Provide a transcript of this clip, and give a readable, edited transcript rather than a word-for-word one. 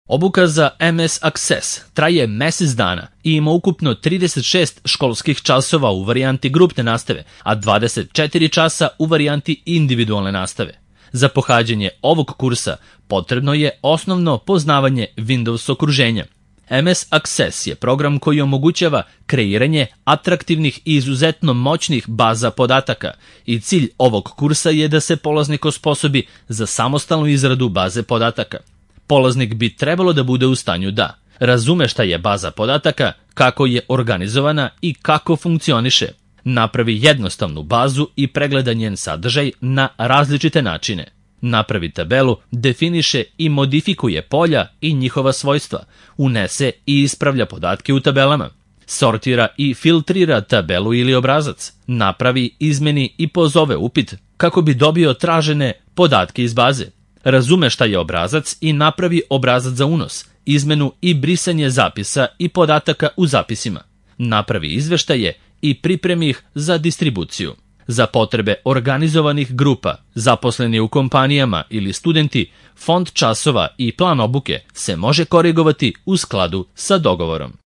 Obuka za MS Access traje mesec dana i ima ukupno 36 školskih časova u varijanti grupne nastave, a 24 časa u varijanti individualne nastave. Za pohađanje ovog kursa potrebno je osnovno poznavanje Windows okruženja. MS Access je program koji omogućava kreiranje atraktivnih i izuzetno moćnih baza podataka i cilj ovog kursa je da se polaznik osposobi za samostalnu izradu baze podataka. Polaznik bi trebalo da bude u stanju da razume šta je baza podataka, kako je organizovana i kako funkcioniše, napravi jednostavnu bazu i pregleda njen sadržaj na različite načine, napravi tabelu, definiše i modifikuje polja i njihova svojstva, unese i ispravlja podatke u tabelama, sortira i filtrira tabelu ili obrazac, napravi, izmeni i pozove upit kako bi dobio tražene podatke iz baze, razume šta je obrazac i napravi obrazac za unos, izmenu i brisanje zapisa i podataka u zapisima, napravi izveštaje i pripremi ih za distribuciju. Za potrebe organizovanih grupa, zaposleni u kompanijama ili studenti, fond časova i plan obuke se može korigovati u skladu sa dogovorom.